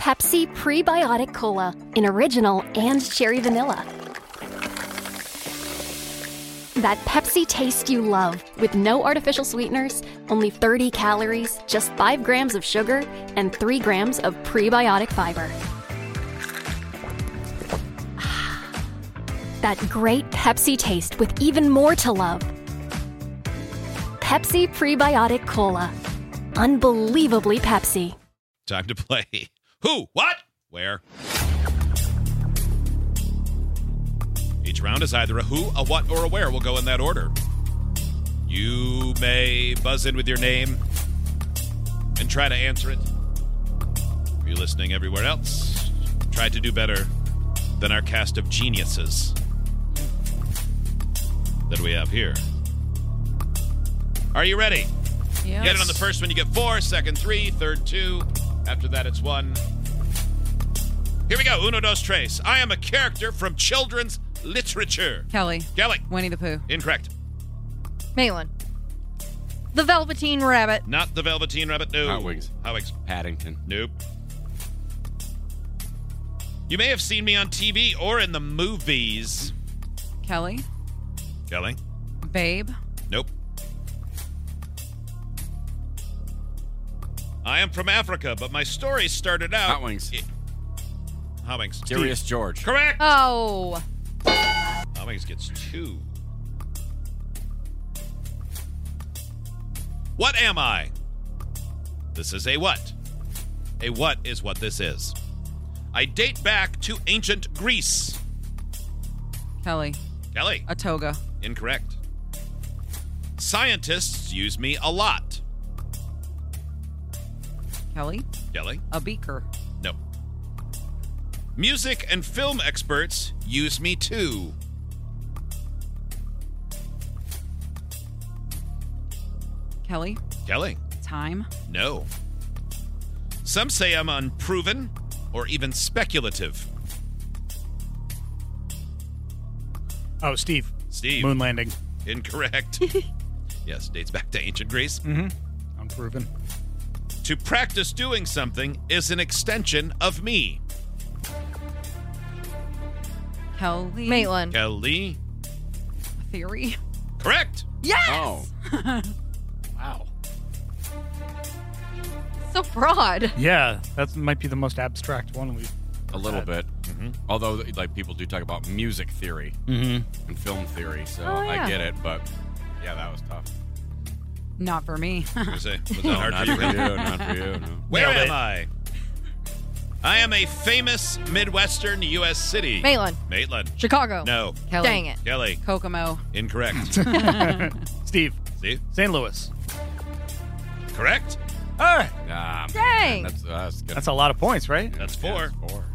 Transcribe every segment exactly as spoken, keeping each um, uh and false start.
Pepsi Prebiotic Cola in original and cherry vanilla. That Pepsi taste you love, with no artificial sweeteners, only thirty calories, just five grams of sugar, and three grams of prebiotic fiber. That great Pepsi taste with even more to love. Pepsi Prebiotic Cola. Unbelievably Pepsi. Time to play. Who? What? Where? Each round is either a who, a what, or a where. We'll go in that order. You may buzz in with your name and try to answer it. If you're listening everywhere else, try to do better than our cast of geniuses that we have here. Are you ready? Yes. Get it on the first one, you get four. Second, three. Third, two. After that, it's one. Here we go. Uno, dos, tres. I am a character from children's literature. Kelly. Kelly. Winnie the Pooh. Incorrect. Maitland. The Velveteen Rabbit. Not the Velveteen Rabbit. No. Hot Wings. Hot Wings. Paddington. Nope. You may have seen me on T V or in the movies. Kelly. Kelly. Babe. Nope. I am from Africa, but my story started out... Hot Wings. It, Hot Wings. Curious George. Correct. Oh. Hot Wings gets two. What am I? This is a what? A what is what this is. I date back to ancient Greece. Kelly. Kelly. A toga. Incorrect. Scientists use me a lot. Kelly. Kelly. A beaker. No. Music and film experts use me too. Kelly. Kelly. Time. No. Some say I'm unproven or even speculative. Oh, Steve. Steve. Moon landing. Incorrect. Yes, dates back to ancient Greece. Mm-hmm. Unproven. To practice doing something is an extension of me. Kelly. Maitland. Kelly. A theory. Correct. Yes! Oh. Wow. So broad. Yeah, that might be the most abstract one we've A little had. bit. Mm-hmm. Although, like, people do talk about music theory Mm-hmm. and film theory, so Oh, yeah. I get it, but yeah, that was tough. Not for me. I was gonna say, was that No, hard not for for you? you, not for you, no. Where Nailed am it. I? I am a famous Midwestern U S city. Maitland. Maitland. Chicago. No. Kelly. Dang it. Kelly. Kokomo. Incorrect. Steve. Steve. Saint Louis. Correct. Ah, Ah, Dang. man, that's, that's, good. that's a lot of points, right? That's Yeah, four. that's four.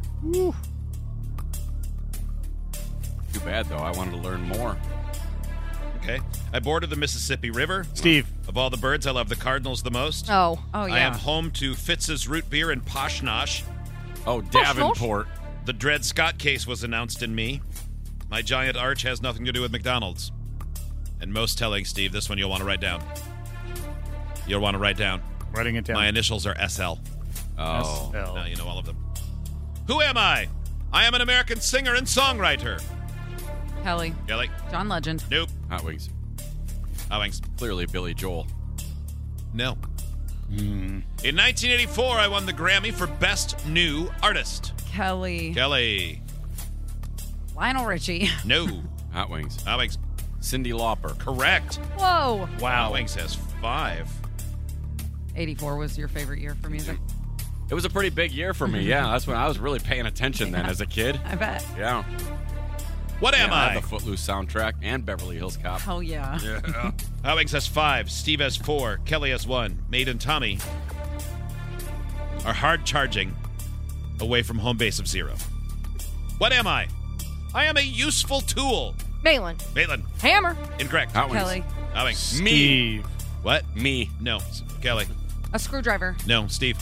Too bad, though. I wanted to learn more. Okay. I border the Mississippi River. Steve. Of all the birds, I love the cardinals the most. Oh. Oh, yeah. I am home to Fitz's Root Beer in Poshnosh. Oh, Davenport. The Dred Scott case was announced in me. My giant arch has nothing to do with McDonald's. And most telling, Steve, this one you'll want to write down. You'll want to write down. Writing it down. My initials are S L. Oh. S L. Now you know all of them. Who am I? I am an American singer and songwriter. Kelly. Kelly? John Legend. Nope. Hot Wings. Hot Wings. Clearly Billy Joel. No. Mm. In nineteen eighty-four, I won the Grammy for Best New Artist. Kelly. Kelly. Lionel Richie. No. Hot Wings. Hot Wings. Cyndi Lauper. Correct. Whoa. Hot Wings has five. eighty-four was your favorite year for music. It was a pretty big year for me, yeah. That's when I was really paying attention then as a kid. I bet. Yeah. What am yeah, I? I had the Footloose soundtrack and Beverly Hills Cop. Hell yeah. Yeah. Hot Wings has five. Steve has four. Kelly has one. Maid and Tommy are hard charging away from home base of zero. What am I? I am a useful tool. Maitland. Maitland. Hammer. Incorrect. Hot Wings. Kelly. Hot Wings. Me. Steve. What? Me. No. Kelly. A screwdriver. No. Steve.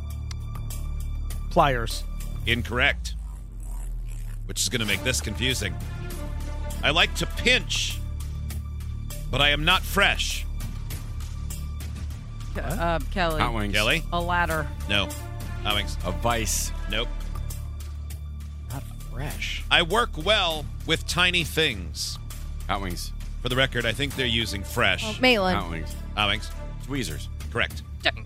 Pliers. Incorrect. Which is going to make this confusing. I like to pinch, but I am not fresh. Uh, Kelly. Hot Wings. Kelly? A ladder. No. Hot wings. A vice. Nope. Not fresh. I work well with tiny things. Hot wings. For the record, I think they're using fresh. Oh, Maitland. Hot wings. Hot wings. Tweezers. Correct. Dang.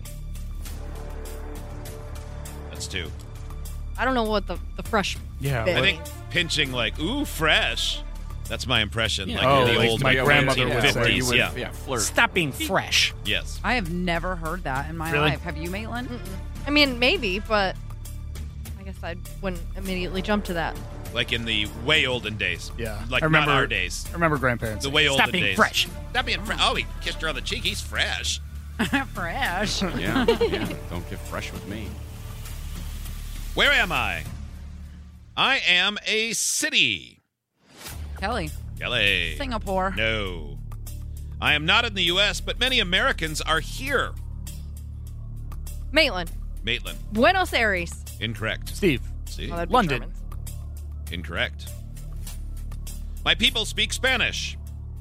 That's two. I don't know what the, the fresh Yeah. bit I think means. pinching like, ooh, fresh. That's my impression. Yeah. Like Oh, the like old my Yeah, grandmother yeah, would where say. you would- Yeah. yeah, flirt. Stop being fresh. Yes. I have never heard that in my Really? life. Have you, Maitland? I mean, maybe, but I guess I wouldn't immediately jump to that. Like in the way olden days. Yeah. Like I remember, not our days. I remember grandparents. The saying, way olden Stop being days. fresh. Stop being fresh. Oh, he kissed her on the cheek. He's fresh. Fresh. Yeah, yeah. Don't get fresh with me. Where am I? I am a city. Kelly. Kelly. Singapore. No. I am not in the U S, but many Americans are here. Maitland. Maitland. Buenos Aires. Incorrect. Steve. See? Oh, that'd be London. Germans. Incorrect. My people speak Spanish.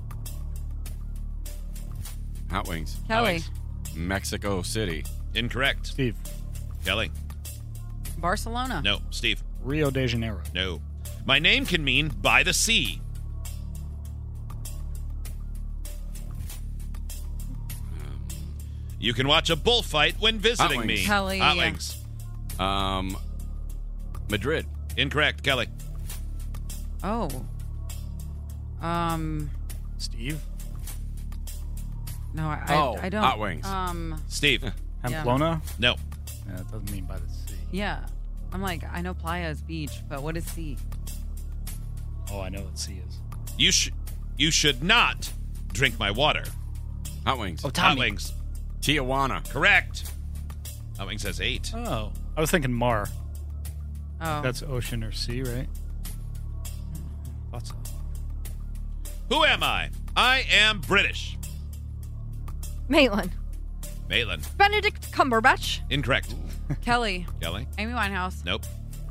Hot wings. Kelly. Alex. Mexico City. Incorrect. Steve. Kelly. Barcelona. No. Steve. Rio de Janeiro. No. My name can mean by the sea. You can watch a bullfight when visiting Hot me. wings. Kelly. Hot wings. Um, Madrid. Incorrect. Kelly. Oh. Um. Steve. No, I, Oh, I, I don't. hot wings. Um. Steve. Pamplona. No. Yeah, that doesn't mean by the sea. Yeah. I'm like, I know playa is beach, but what is sea? Oh, I know what sea is. You sh- You should not drink my water. Hot wings. Oh, Hot Tommy. wings. Tijuana. Correct. Hot wings has eight. Oh. I was thinking Mar. Oh. That's ocean or sea, right? Thought so. Who am I? I am British. Maitland. Maitland. Benedict Cumberbatch. Incorrect. Kelly. Kelly. Amy Winehouse. Nope.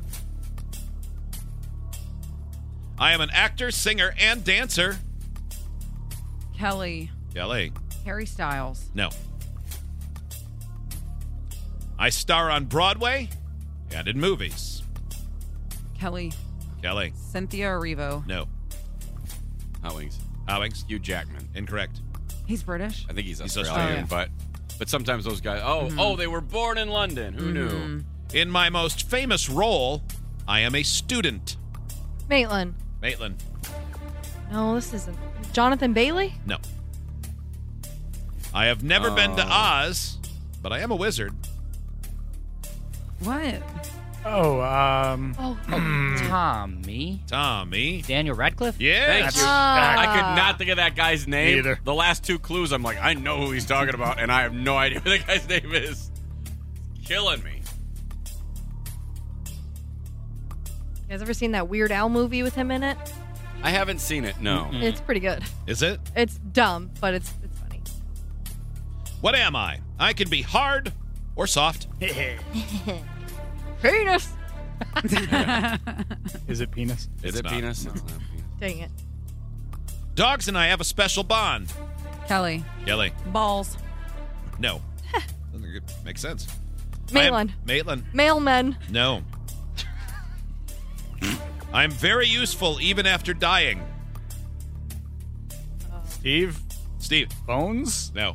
I am an actor, singer, and dancer. Kelly. Kelly. Harry Styles. No. I star on Broadway and in movies. Kelly. Kelly. Cynthia Erivo. No. Hot wings. Hot wings. Hugh Jackman. Incorrect. He's British. I think he's He's Australian, Australian. but but sometimes those guys. Oh, oh, they were born in London. Who knew? In my most famous role, I am a student. Maitland. Maitland. No, this isn't. Jonathan Bailey? No. I have never been to Oh. Oz, but I am a wizard. What? Oh, um. Oh, Tommy. Tommy. Daniel Radcliffe? Yes. Thank you. Ah. I could not think of that guy's name. Me either. The last two clues, I'm like, I know who he's talking about, and I have no idea what the guy's name is. Killing me. you guys ever seen that Weird Al movie with him in it? I haven't seen it. No. It's pretty good. Is it? It's dumb, but it's it's funny. What am I? I can be hard or soft. Penis. Is it penis? Is It's it not. penis? It's not penis. Dang it. Dogs and I have a special bond. Kelly. Kelly. Balls. No. Doesn't get- make sense. Maitland. I am- Maitland. Mailmen. No. I'm very useful even after dying. Steve? Steve. Bones? No.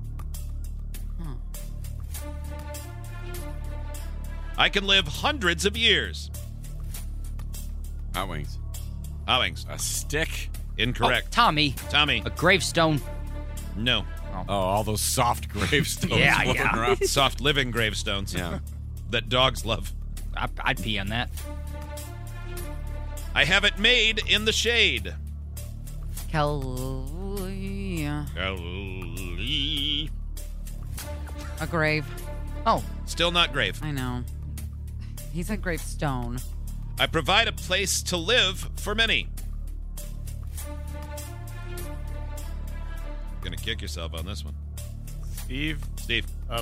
I can live hundreds of years. Hot wings. Hot wings. A stick. Incorrect. Oh, Tommy. Tommy. A gravestone. No. Oh, all those soft gravestones Yeah, floating yeah. around. Soft living gravestones. Yeah. That dogs love. I, I'd pee on that. I have it made in the shade. Kelly. Kelly. A grave. Oh, Still not grave. I know. He said gravestone. I provide a place to live for many. Gonna kick yourself on this one. Steve? Steve. A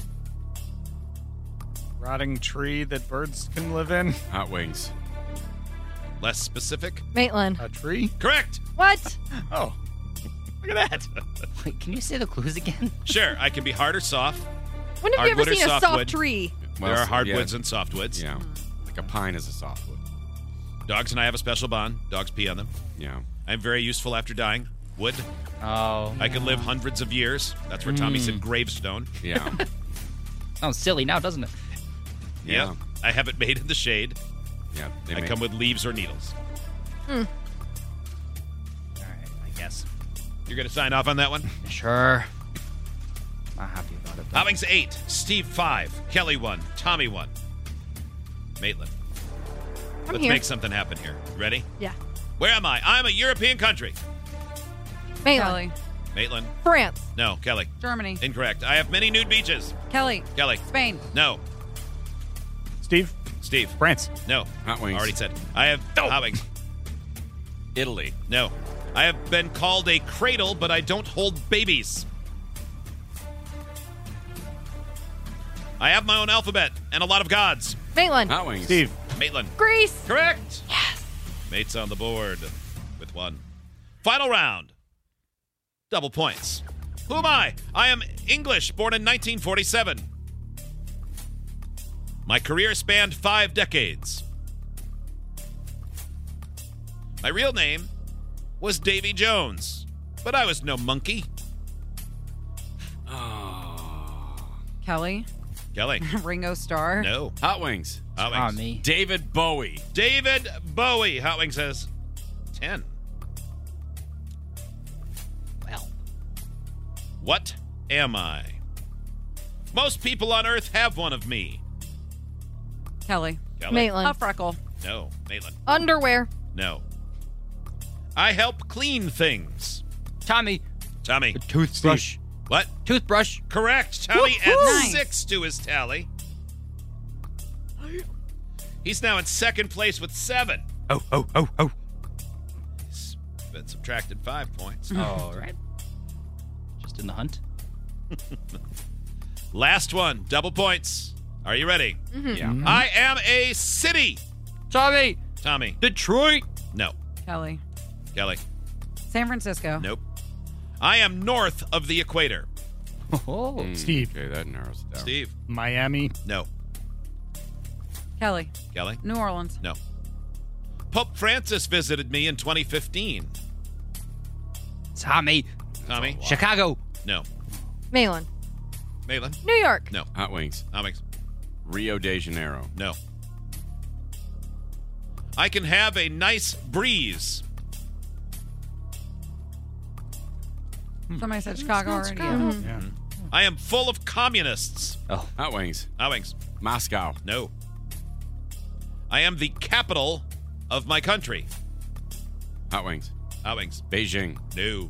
rotting tree that birds can live in? Hot wings. Less specific. Maitland. A tree? Correct. What? Oh. Look at that. wait, can you say the clues again? Sure, I can be hard or soft. When have you ever Hardwood or seen a soft softwood? tree? Well, there are so- hardwoods yeah. and softwoods. Yeah. Like a pine is a softwood. Dogs and I have a special bond. Dogs pee on them. Yeah. I'm very useful after dying. Wood. Oh. I could live hundreds of years. That's where Tommy said gravestone. Yeah. Sounds silly now, doesn't it? Yeah. Yep. I have it made in the shade. Yeah. They I make- come with leaves or needles. All right, I guess. You're going to sign off on that one? Sure. Not happy about it. though. Hobbings eight, Steve five, Kelly one, Tommy one, Maitland. I'm Let's here. make something happen here. Ready? Yeah. Where am I? I'm a European country. Maitland. Kelly. Maitland. France. No. Kelly. Germany. Incorrect. I have many nude beaches. Kelly. Kelly. Spain. No. Steve, Steve. France. No. Hot wings. Already said. I have Hobbings. Italy. No. I have been called a cradle, but I don't hold babies. I have my own alphabet and a lot of gods. Maitland. Hot wings. Steve, Maitland. Greece. Correct. Yes. Mate's on the board with one. Final round. Double points. Who am I? I am English, born in nineteen forty-seven. My career spanned five decades. My real name was Davy Jones, but I was no monkey. Kelly. Kelly. Ringo Starr. No. Hot wings. Hot Wings. Tommy. David Bowie. David Bowie. Hot Wings says ten. Well. What am I? Most people on Earth have one of me. Kelly. Kelly. Maitland. A freckle. No. Maitland. Underwear. No. I help clean things. Tommy. Tommy. Toothbrush. What? Toothbrush. Correct. Tommy Woo-hoo. adds Nice. six to his tally. He's now in second place with seven. oh, oh, oh, oh. He's been subtracted five points. All right. Just in the hunt. Last one. Double points. Are you ready? Yeah. I am a city. Tommy. Tommy. Detroit. No. Kelly. Kelly. San Francisco. Nope. I am north of the equator. Oh. Mm, Steve. Okay, that narrows it down. Steve. Miami. No. Kelly. Kelly. New Orleans. No. Pope Francis visited me in twenty fifteen. Tommy. Tommy. Chicago. No. Maitland. Maitland. New York. No. Hot wings. Alex. Rio de Janeiro. No. I can have a nice breeze. Somebody said Chicago already. Chicago. Yeah. I am full of communists. Oh. Hot wings. Alex. Moscow. No. I am the capital of my country. Hot wings. Alex. Beijing. No.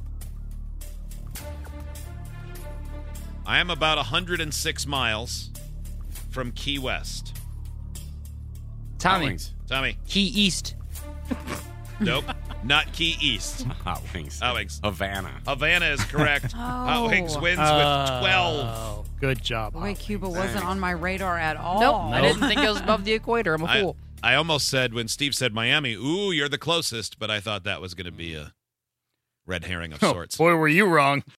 I am about one hundred six miles from Key West. Hot Tommy. wings. Tommy. Key East. Nope. Not Key East. Hot wings. Alex. Havana. Havana is correct. Hot Wings wins with twelve. Oh, good job. Boy, Hot Cuba Wings. wasn't on my radar at all. Nope. I didn't think it was above the equator. I'm a I, fool. I almost said when Steve said Miami, ooh, you're the closest, but I thought that was going to be a red herring of Oh, sorts. boy, were you wrong.